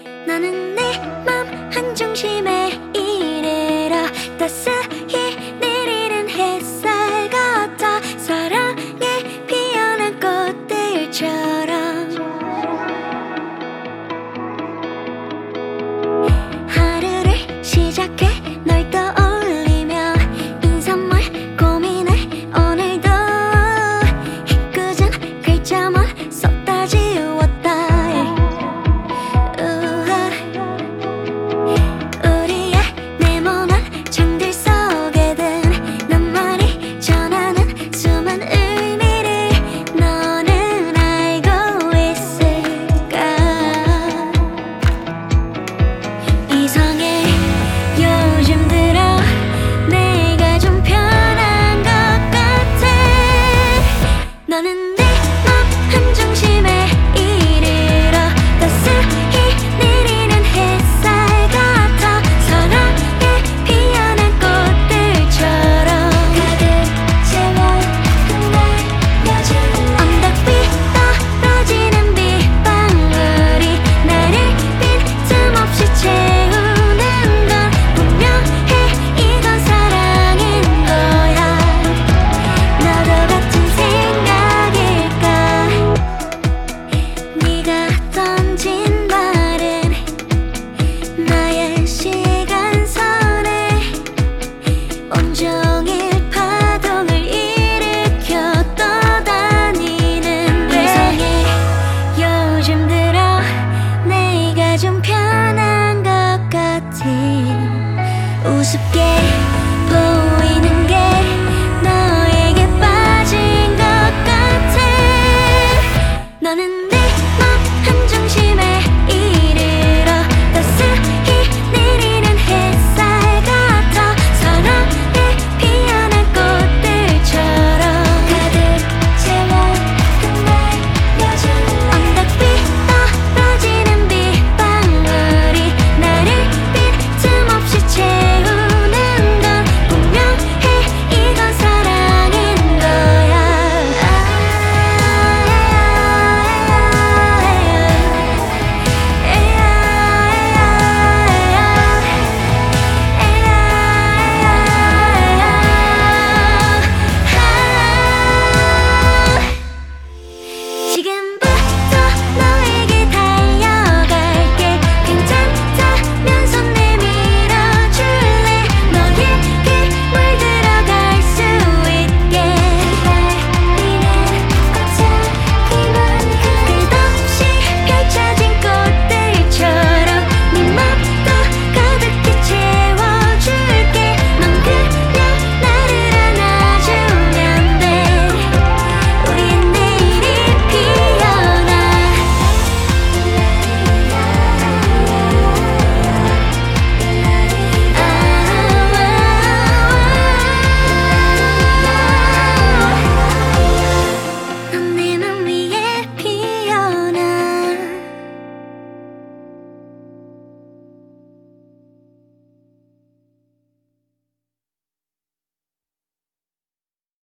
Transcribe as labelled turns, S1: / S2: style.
S1: 나는 내 맘 한중심에 이래라 따스히 내리는 햇살 같아 사랑에 피어난 꽃들처럼 하루를 시작해 널 떠올리며 인사말 고민해 오늘도 희끄은 글자만 쏟아 지웠다 우리의 네모난 창들 속에 든 낱말이 전하는 수많은 의미를 너는 알고 있을까 이상해 요즘 들어 내가 좀 편한 것 같아 너는 내 맘 한중심에